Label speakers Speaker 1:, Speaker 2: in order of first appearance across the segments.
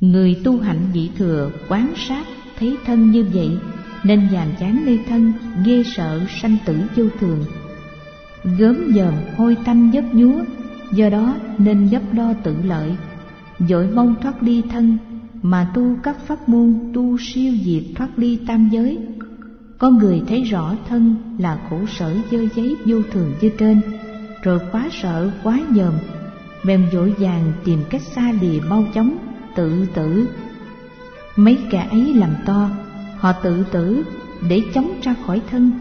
Speaker 1: Người tu hạnh nhị thừa quán sát thấy thân như vậy, nên nhàm chán nơi thân, ghê sợ sanh tử vô thường, gớm nhòm hôi tanh nhớp nhúa. Do đó nên gấp đo tự lợi, vội mong thoát ly thân, mà tu các pháp môn tu siêu diệt thoát ly tam giới. Có người thấy rõ thân là khổ sở dơ giấy vô thường như trên, rồi quá sợ quá nhòm, bèn vội vàng tìm cách xa lìa mau chóng, tự tử. Mấy kẻ ấy làm to, họ tự tử để chống ra khỏi thân,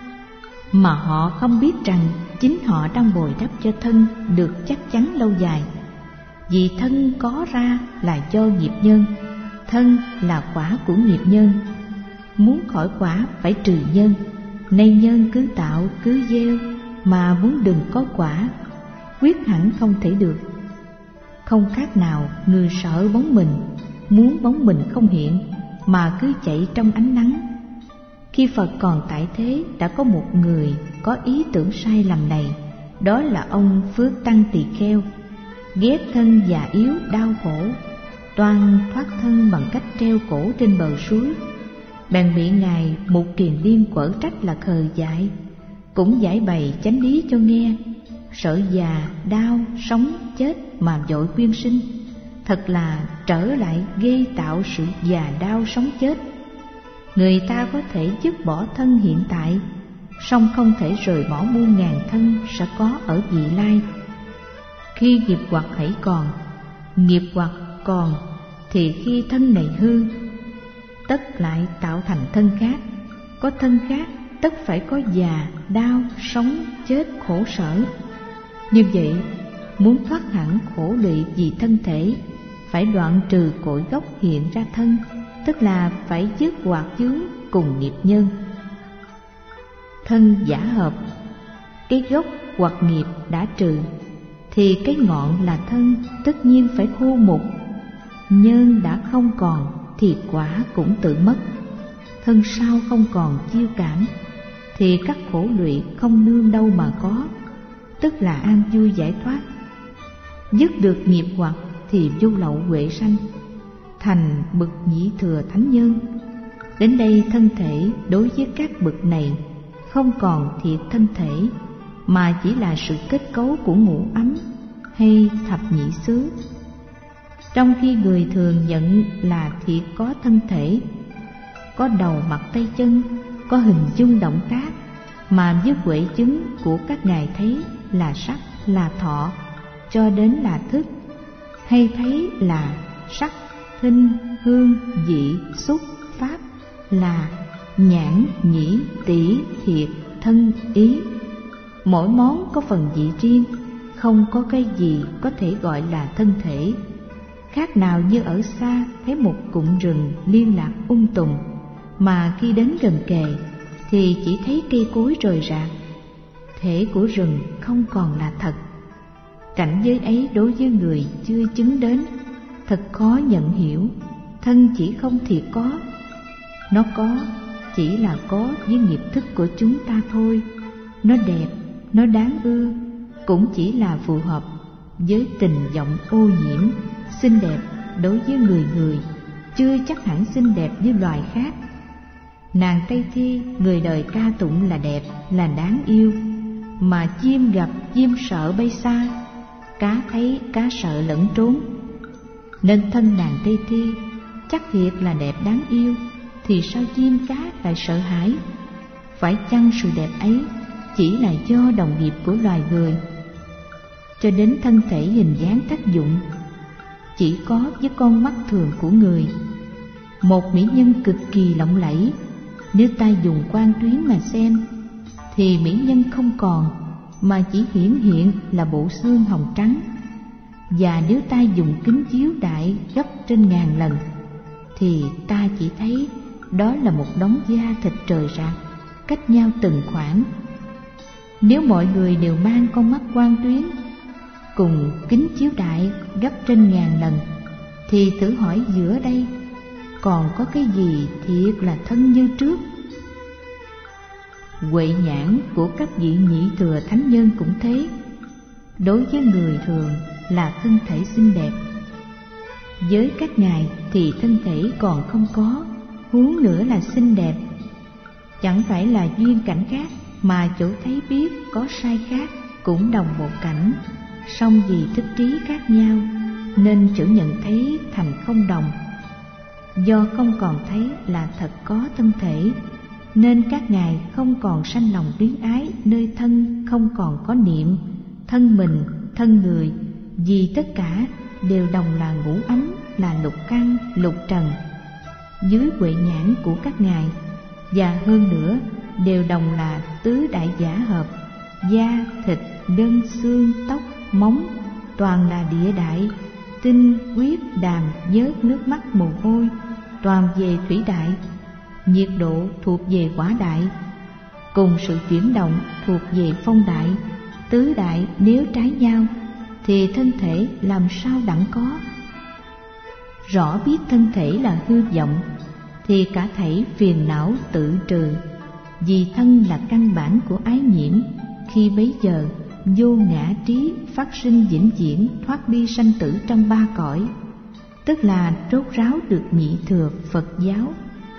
Speaker 1: mà họ không biết rằng chính họ đang bồi đắp cho thân được chắc chắn lâu dài. Vì thân có ra là do nghiệp nhân, thân là quả của nghiệp nhân. Muốn khỏi quả phải trừ nhân, nay nhân cứ tạo cứ gieo, mà muốn đừng có quả, quyết hẳn không thể được. Không khác nào người sợ bóng mình, muốn bóng mình không hiện, mà cứ chạy trong ánh nắng. Khi Phật còn tại thế, đã có một người có ý tưởng sai lầm này, đó là ông Phước Tăng Tỳ Kheo. Ghét thân già yếu đau khổ, toan thoát thân bằng cách treo cổ trên bờ suối, bèn bị Ngài Mục Kiền Liên quở trách là khờ dại. Cũng giải bày chánh lý cho nghe, sợ già đau sống chết mà vội quyên sinh, thật là trở lại gây tạo sự già đau sống chết. Người ta có thể dứt bỏ thân hiện tại, song không thể rời bỏ muôn ngàn thân sẽ có ở vị lai. Khi nghiệp hoặc hãy còn, nghiệp hoặc còn, thì khi thân này hư, tất lại tạo thành thân khác. Có thân khác, tất phải có già, đau, sống, chết, khổ sở. Như vậy, muốn thoát hẳn khổ lụy vì thân thể, phải đoạn trừ cội gốc hiện ra thân, tức là phải dứt hoặc chướng cùng nghiệp nhân. Thân giả hợp, cái gốc hoặc nghiệp đã trừ, thì cái ngọn là thân tất nhiên phải khô mục. Nhân đã không còn thì quả cũng tự mất. Thân sau không còn chiêu cảm, thì các khổ lụy không nương đâu mà có, tức là an vui giải thoát. Dứt được nghiệp hoặc thì vô lậu huệ sanh, thành bậc nhị thừa thánh nhân. Đến đây thân thể đối với các bậc này không còn thiệt thân thể, mà chỉ là sự kết cấu của ngũ ấm hay thập nhị xứ. Trong khi người thường nhận là thiệt có thân thể, có đầu mặt tay chân, có hình dung động tác, mà với huệ chứng của các ngài thấy là sắc, là thọ, cho đến là thức, hay thấy là sắc, thinh, hương, vị, xúc, pháp, là nhãn, nhĩ, tỷ, thiệt, thân, ý. Mỗi món có phần vị riêng, không có cái gì có thể gọi là thân thể. Khác nào như ở xa thấy một cụm rừng liên lạc tùng, mà khi đến gần kề thì chỉ thấy cây cối rời rạc. Thể của rừng không còn là thật. Cảnh giới ấy đối với người chưa chứng đến thật khó nhận hiểu. Thân chỉ không thiệt có, nó có chỉ là có với nghiệp thức của chúng ta thôi. Nó đẹp, nó đáng ưa, cũng chỉ là phù hợp với tình vọng ô nhiễm. Xinh đẹp đối với người chưa chắc hẳn xinh đẹp như loài khác. Nàng Tây Thi người đời ca tụng là đẹp, là đáng yêu, mà chim gặp chim sợ bay xa, cá thấy cá sợ lẫn trốn. Nên thân nàng Tây Thi chắc thiệt là đẹp đáng yêu, thì sao chim cá lại sợ hãi? Phải chăng sự đẹp ấy chỉ là do đồng nghiệp của loài người? Cho đến thân thể hình dáng tác dụng chỉ có với con mắt thường của người. Một mỹ nhân cực kỳ lộng lẫy, nếu ta dùng quan tuyến mà xem, thì mỹ nhân không còn, mà chỉ hiển hiện là bộ xương hồng trắng. Và nếu ta dùng kính chiếu đại gấp trên ngàn lần, thì ta chỉ thấy đó là một đống da thịt trời rạc, cách nhau từng khoảng. Nếu mọi người đều mang con mắt quan tuyến cùng kính chiếu đại gấp trên ngàn lần, thì thử hỏi giữa đây còn có cái gì thiệt là thân như trước? Huệ nhãn của các vị nhị thừa thánh nhân cũng thế. Đối với người thường là thân thể xinh đẹp, Với các ngài thì thân thể còn không có, huống nữa là xinh đẹp. Chẳng phải là duyên cảnh khác, mà chỗ thấy biết có sai khác, cũng đồng một cảnh, song vì thức trí khác nhau nên chỗ nhận thấy thành không đồng. Do không còn thấy là thật có thân thể, nên các ngài không còn sanh lòng luyến ái nơi thân, không còn có niệm thân mình, thân người, vì tất cả đều đồng là ngũ ánh, là lục căn, lục trần dưới huệ nhãn của các ngài, và hơn nữa đều đồng là tứ đại giả hợp, da, thịt, gân, xương, tóc, móng, toàn là địa đại, tinh, huyết, đàm, nhớt, nước mắt, mồ hôi, toàn về thủy đại, nhiệt độ thuộc về hỏa đại, cùng sự chuyển động thuộc về phong đại. Tứ đại nếu trái nhau thì thân thể làm sao đặng có? Rõ biết thân thể là hư vọng thì cả thảy phiền não tự trừ, vì thân là căn bản của ái nhiễm. Khi bấy giờ vô ngã trí phát sinh vĩnh viễn, thoát đi sanh tử trong ba cõi, tức là rốt ráo được nhị thừa Phật giáo.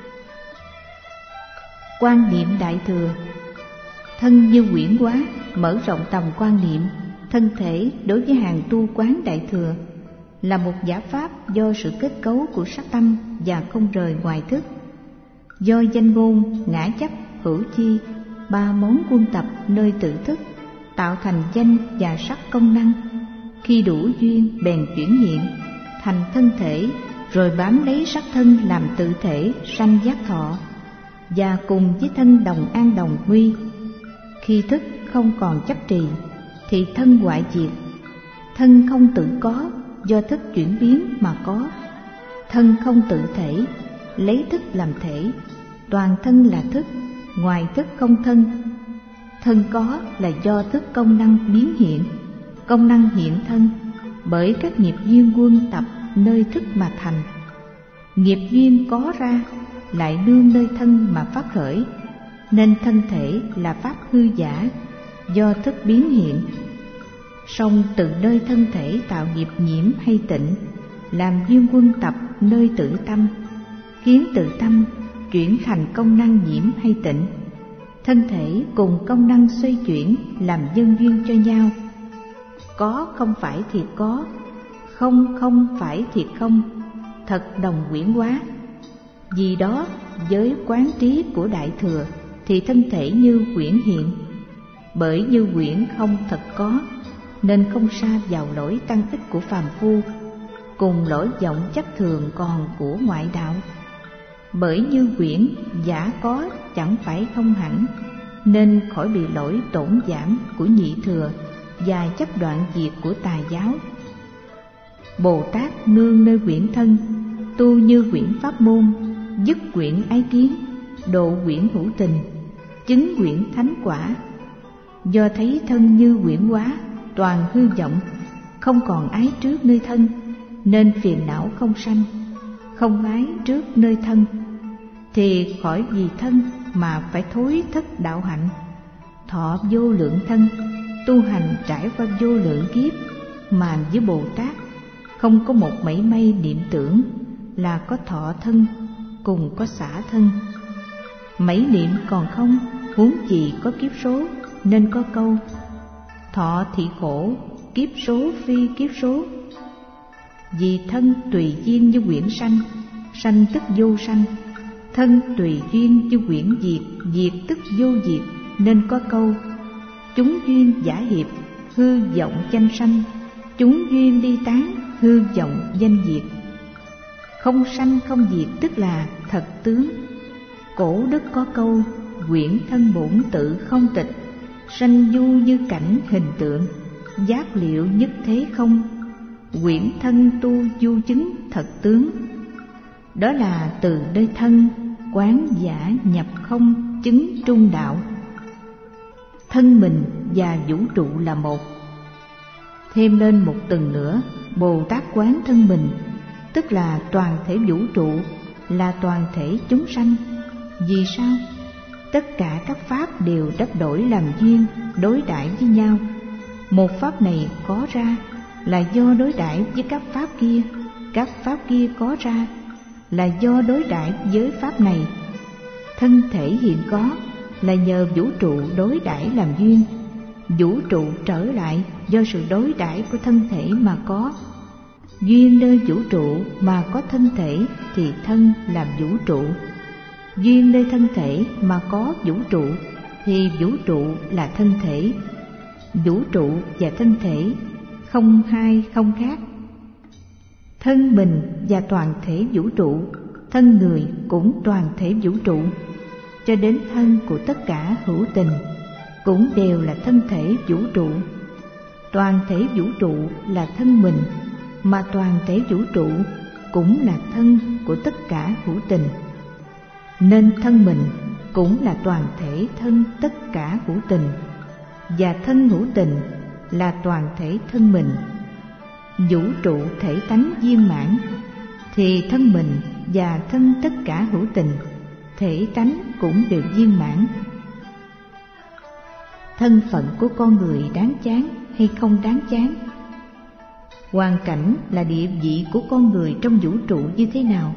Speaker 1: Quan niệm đại thừa. Thân như quyển hóa, mở rộng tầm quan niệm. Thân thể đối với hàng tu quán đại thừa là một giả pháp do sự kết cấu của sắc tâm và không rời ngoài thức. Do danh ngôn, ngã chấp, hữu chi, ba món quân tập nơi tự thức tạo thành danh và sắc công năng. Khi đủ duyên bèn chuyển hiện thành thân thể, rồi bám lấy sắc thân làm tự thể sanh giác thọ, và cùng với thân đồng an đồng nguy. Khi thức không còn chấp trì thì thân hoại diệt. Thân không tự có, do thức chuyển biến mà có. Thân không tự thể, lấy thức làm thể. Toàn thân là thức, ngoài thức không thân. Thân có là do thức công năng biến hiện, công năng hiện thân bởi các nghiệp duyên quân tập nơi thức mà thành. Nghiệp duyên có ra lại nương nơi thân mà phát khởi, nên thân thể là pháp hư giả do thức biến hiện. Song từ nơi thân thể tạo nghiệp nhiễm hay tịnh, làm duyên quân tập nơi tự tâm, khiến tự tâm chuyển thành công năng nhiễm hay tịnh. Thân thể cùng công năng xoay chuyển làm nhân duyên cho nhau. Có không phải thì có, không không phải thì không, thật đồng quyển hóa. Vì đó với quán trí của đại thừa thì thân thể như quyển hiện. Bởi như quyển không thật có, nên không sa vào lỗi tăng ích của phàm phu, cùng lỗi vọng chấp thường còn của ngoại đạo. Bởi như quyển giả có chẳng phải không hẳn, nên khỏi bị lỗi tổn giảm của nhị thừa và chấp đoạn diệt của tà giáo. Bồ Tát nương nơi quyển thân, tu như quyển pháp môn, dứt quyển ái kiến, độ quyển hữu tình, chứng quyển thánh quả. Do thấy thân như quyển hóa, toàn hư vọng, không còn ái trước nơi thân, nên phiền não không sanh. Không ái trước nơi thân thì khỏi vì thân mà phải thối thất đạo hạnh. Thọ vô lượng thân, tu hành trải qua vô lượng kiếp, mà với Bồ Tát không có một mảy may niệm tưởng là có thọ thân, cùng có xả thân. Mảy niệm còn không, huống gì có kiếp số, nên có câu thọ thị khổ, kiếp số phi kiếp số. Vì thân tùy duyên như quyển sanh, sanh tức vô sanh. Thân tùy duyên như quyển diệt, diệt tức vô diệt, nên có câu chúng duyên giả hiệp, hư vọng danh sanh. Chúng duyên đi tán, hư vọng danh diệt. Không sanh không diệt tức là thật tướng. Cổ đức có câu quyển thân bổn tự không tịch, sanh du như cảnh hình tượng, giác liệu nhất thế không. Quyển thân tu du chứng thật tướng. Đó là từ nơi thân quán giả nhập không, chứng trung đạo. Thân mình và vũ trụ là một. Thêm lên một tầng nữa, Bồ Tát quán thân mình, tức là toàn thể vũ trụ, là toàn thể chúng sanh. Vì sao? Tất cả các pháp đều đắp đổi làm duyên, đối đãi với nhau. Một pháp này có ra là do đối đãi với các pháp kia, các pháp kia có ra là do đối đãi với pháp này. Thân thể hiện có là nhờ vũ trụ đối đãi làm duyên. Vũ trụ trở lại do sự đối đãi của thân thể mà có. Duyên nơi vũ trụ mà có thân thể thì thân làm vũ trụ. Duyên nơi thân thể mà có vũ trụ thì vũ trụ là thân thể. Vũ trụ và thân thể không hai không khác. Thân mình và toàn thể vũ trụ, thân người cũng toàn thể vũ trụ, cho đến thân của tất cả hữu tình cũng đều là thân thể vũ trụ. Toàn thể vũ trụ là thân mình, mà toàn thể vũ trụ cũng là thân của tất cả hữu tình, nên thân mình cũng là toàn thể thân tất cả hữu tình, và thân hữu tình là toàn thể thân mình. Vũ trụ thể tánh viên mãn thì thân mình và thân tất cả hữu tình thể tánh cũng đều viên mãn. Thân phận của con người đáng chán hay không đáng chán? Hoàn cảnh là địa vị của con người trong vũ trụ như thế nào?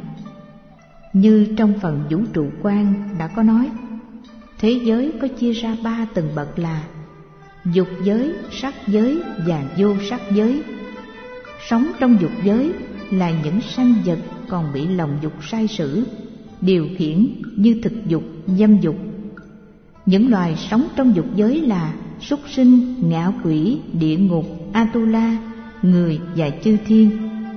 Speaker 1: Như trong phần vũ trụ quan đã có nói, thế giới có chia ra 3 tầng bậc là dục giới, sắc giới và vô sắc giới. Sống trong dục giới là những sanh vật còn bị lòng dục sai sử, điều khiển như thực dục, dâm dục. Những loài sống trong dục giới là súc sinh, ngạ quỷ, địa ngục, Atula, người và chư thiên.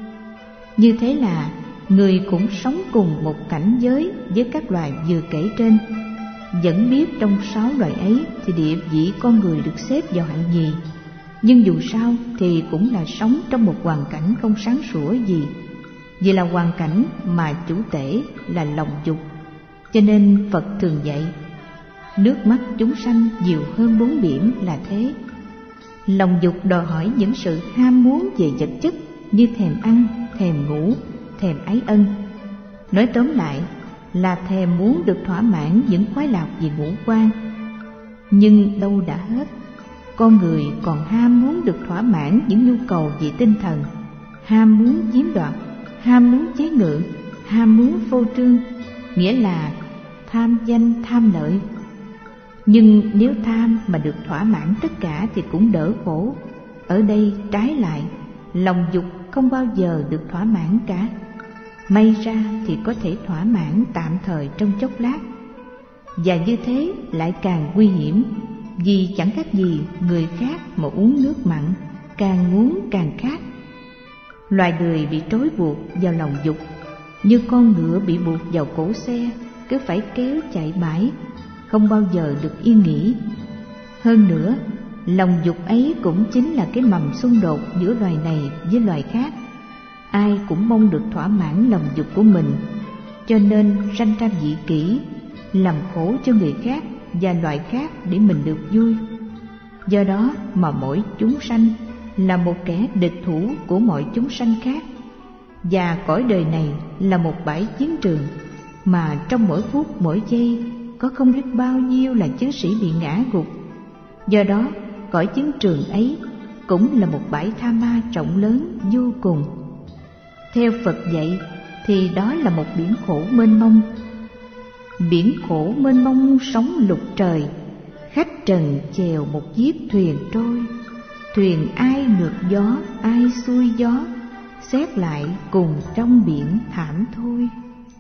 Speaker 1: Như thế là người cũng sống cùng một cảnh giới với các loài vừa kể trên. Vẫn biết trong 6 loài ấy thì địa vị con người được xếp vào hạng gì, nhưng dù sao thì cũng là sống trong một hoàn cảnh không sáng sủa gì, vì là hoàn cảnh mà chủ tể là lòng dục. Cho nên Phật thường dạy, nước mắt chúng sanh nhiều hơn 4 biển là thế. Lòng dục đòi hỏi những sự ham muốn về vật chất như thèm ăn, thèm ngủ, thèm ái ân. Nói tóm lại là thèm muốn được thỏa mãn những khoái lạc về ngũ quan. Nhưng đâu đã hết, con người còn ham muốn được thỏa mãn những nhu cầu về tinh thần, ham muốn chiếm đoạt, ham muốn chế ngự, ham muốn phô trương, nghĩa là tham danh tham lợi. Nhưng nếu tham mà được thỏa mãn tất cả thì cũng đỡ khổ. Ở đây trái lại, lòng dục không bao giờ được thỏa mãn cả. May ra thì có thể thỏa mãn tạm thời trong chốc lát, và như thế lại càng nguy hiểm, vì chẳng khác gì người khác mà uống nước mặn, càng uống càng khát. Loài người bị trói buộc vào lòng dục, như con ngựa bị buộc vào cổ xe, cứ phải kéo chạy mãi, không bao giờ được yên nghỉ. Hơn nữa, lòng dục ấy cũng chính là cái mầm xung đột giữa loài này với loài khác. Ai cũng mong được thỏa mãn lòng dục của mình, cho nên sanh ra dị kỷ, làm khổ cho người khác và loài khác để mình được vui. Do đó mà mỗi chúng sanh là một kẻ địch thủ của mọi chúng sanh khác, và cõi đời này là một bãi chiến trường mà trong mỗi phút mỗi giây có không biết bao nhiêu là chiến sĩ bị ngã gục. Do đó cõi chiến trường ấy cũng là một bãi tha ma rộng lớn vô cùng. Theo Phật dạy thì đó là một biển khổ mênh mông. Biển khổ mênh mông sóng lục trời, khách trần chèo một chiếc thuyền trôi. Thuyền ai ngược gió, ai xuôi gió, xét lại cùng trong biển thảm thôi.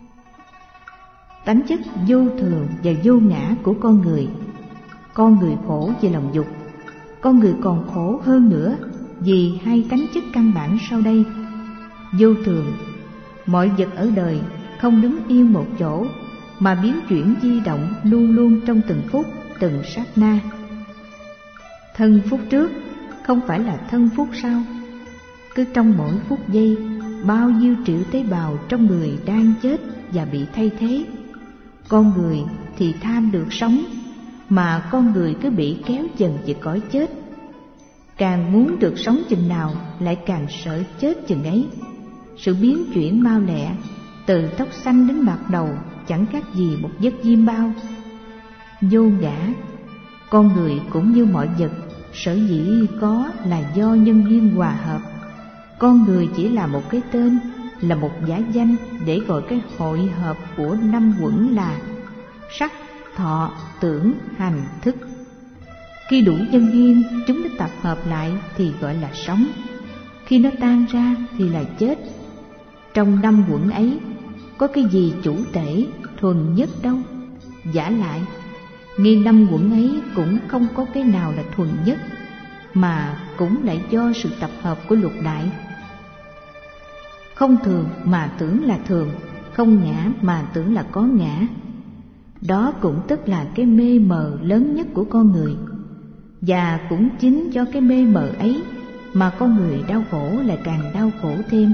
Speaker 1: Tánh chất vô thường và vô ngã của con người. Con người khổ vì lòng dục, con người còn khổ hơn nữa vì hai tánh chất căn bản sau đây. Vô thường, mọi vật ở đời không đứng yên một chỗ, mà biến chuyển di động luôn luôn trong từng phút, từng sát na. Thân phút trước không phải là thân phút sau. Cứ trong mỗi phút giây, bao nhiêu triệu tế bào trong người đang chết và bị thay thế. Con người thì tham được sống, mà con người cứ bị kéo dần về cõi chết. Càng muốn được sống chừng nào lại càng sợ chết chừng ấy. Sự biến chuyển mau lẹ, từ tóc xanh đến bạc đầu chẳng khác gì một giấc diêm bao. Vô ngã, con người cũng như mọi vật, sở dĩ có là do nhân duyên hòa hợp. Con người chỉ là một cái tên, là một giả danh để gọi cái hội hợp của 5 uẩn là sắc, thọ, tưởng, hành, thức. Khi đủ nhân duyên, chúng nó tập hợp lại thì gọi là sống. Khi nó tan ra thì là chết. Trong 5 uẩn ấy, có cái gì chủ tể, thuần nhất đâu. Vả lại, ngay 5 uẩn ấy cũng không có cái nào là thuần nhất, mà cũng lại do sự tập hợp của lục đại. Không thường mà tưởng là thường, không ngã mà tưởng là có ngã. Đó cũng tức là cái mê mờ lớn nhất của con người. Và cũng chính do cái mê mờ ấy mà con người đau khổ lại càng đau khổ thêm.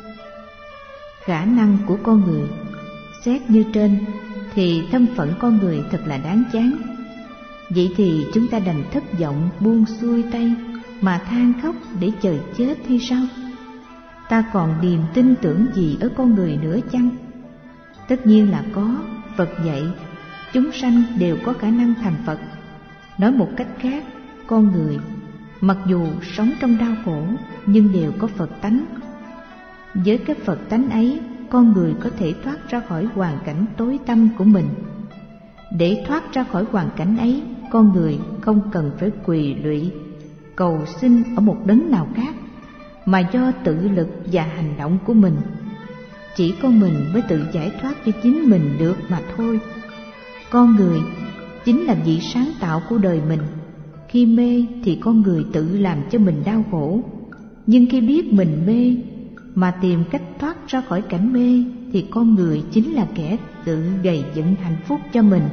Speaker 1: Khả năng của con người, xét như trên, thì thân phận con người thật là đáng chán. Vậy thì chúng ta đành thất vọng buông xuôi tay mà than khóc để chờ chết hay sao? Ta còn điềm tin tưởng gì ở con người nữa chăng? Tất nhiên là có. Phật dạy chúng sanh đều có khả năng thành Phật. Nói một cách khác, con người mặc dù sống trong đau khổ nhưng đều có Phật tánh. Với cái Phật tánh ấy, con người có thể thoát ra khỏi hoàn cảnh tối tăm của mình. Để thoát ra khỏi hoàn cảnh ấy, con người không cần phải quỳ lụy cầu xin ở một đấng nào khác, mà do tự lực và hành động của mình. Chỉ có mình mới tự giải thoát cho chính mình được mà thôi. Con người chính là vị sáng tạo của đời mình. Khi mê thì con người tự làm cho mình đau khổ, nhưng khi biết mình mê mà tìm cách thoát ra khỏi cảnh mê thì con người chính là kẻ tự gây dựng hạnh phúc cho mình.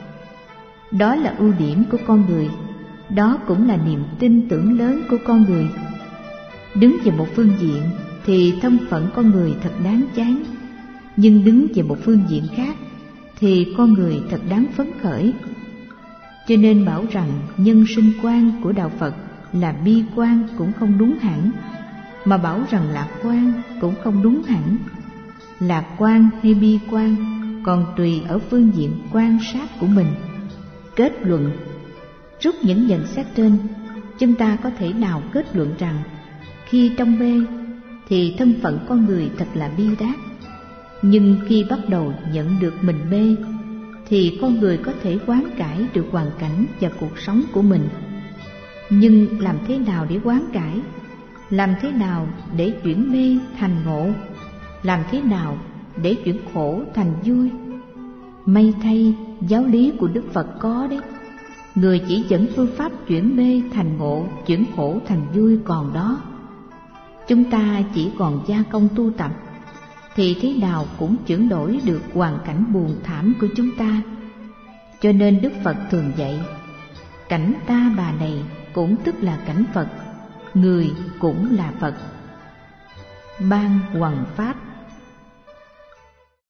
Speaker 1: Đó là ưu điểm của con người, đó cũng là niềm tin tưởng lớn của con người. Đứng về một phương diện thì thân phận con người thật đáng chán, nhưng đứng về một phương diện khác thì con người thật đáng phấn khởi. Cho nên bảo rằng nhân sinh quan của đạo Phật là bi quan cũng không đúng hẳn, mà bảo rằng lạc quan cũng không đúng hẳn. Lạc quan hay bi quan còn tùy ở phương diện quan sát của mình. Kết luận, rút những nhận xét trên, chúng ta có thể nào kết luận rằng khi trong mê thì thân phận con người thật là bi đát, nhưng khi bắt đầu nhận được mình mê thì con người có thể hoán cải được hoàn cảnh và cuộc sống của mình. Nhưng làm thế nào để hoán cải? Làm thế nào để chuyển mê thành ngộ? Làm thế nào để chuyển khổ thành vui? May thay, giáo lý của Đức Phật có đấy. Người chỉ dẫn phương pháp chuyển mê thành ngộ, chuyển khổ thành vui còn đó. Chúng ta chỉ còn gia công tu tập thì thế nào cũng chuyển đổi được hoàn cảnh buồn thảm của chúng ta. Cho nên Đức Phật thường dạy, cảnh ta bà này cũng tức là cảnh Phật, người cũng là Phật. Ban hoằng pháp.